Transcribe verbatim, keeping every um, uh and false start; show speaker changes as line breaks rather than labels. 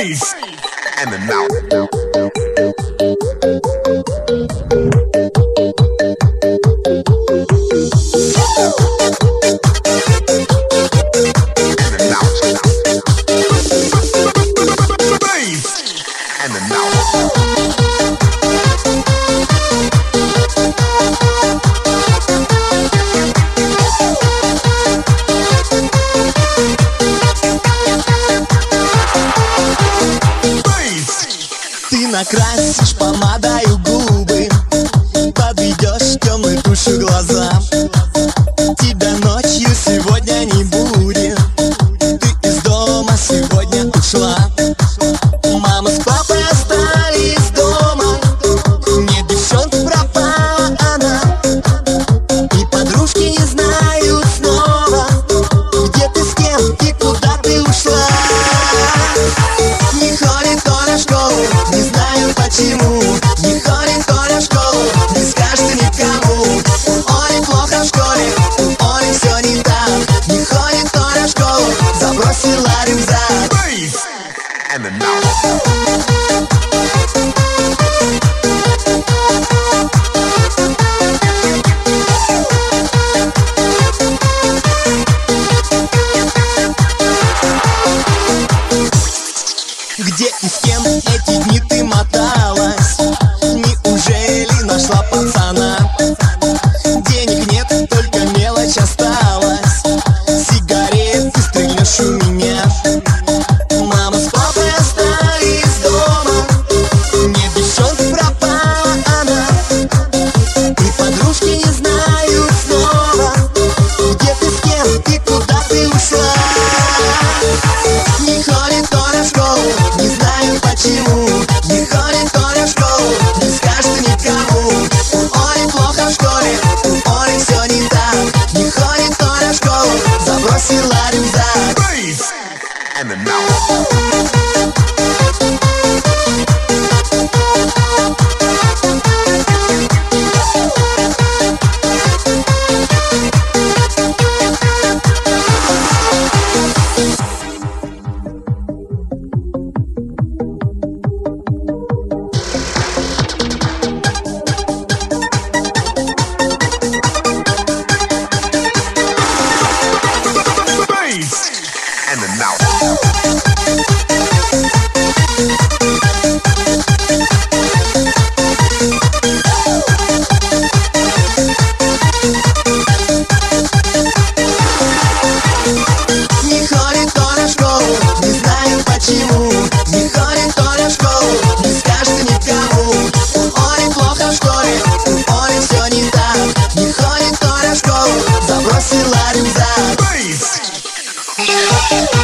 bass, and the now.
Ты накрасишь помадою губы, подведешь темной тушью глаза. Тебя ночью сегодня не будет, ты из дома сегодня ушла. Мама с папой остались дома, нет девчонки, пропала она. И подружки не знают снова, где ты, с кем и куда ты ушла. Не ходит Коля в школу, не знаю почему. Не ходит Коля в школу, не скажет никому. У Оли плохо в школе, у Оли все не так. Не ходит Коля в школу, забросила рюкзак.
And the now.
Где и с кем эти дни ты моталась? Неужели нашла пацана? Денег нет, только мелочь осталась. Сигарет ты стрельнешь у меня. Мама с папой остались дома, нет девчонки, пропала она. И подружки не знают снова, где ты, с кем и куда ты ушла. Не ходит Коля в школу, не знаю почему. Не ходит Коля в школу, не скажет никому. У Оли плохо в школе, у Оли все не так. Не ходит Коля в школу, забросила рюкзак.
And the now. And the now.
Не ходит Коля в школу, не знаю почему. Не ходит Коля в школу, не скажет никому. У Оли плохо в школе, у Оли все не так. Не ходит Коля в школу, забросила рюкзак.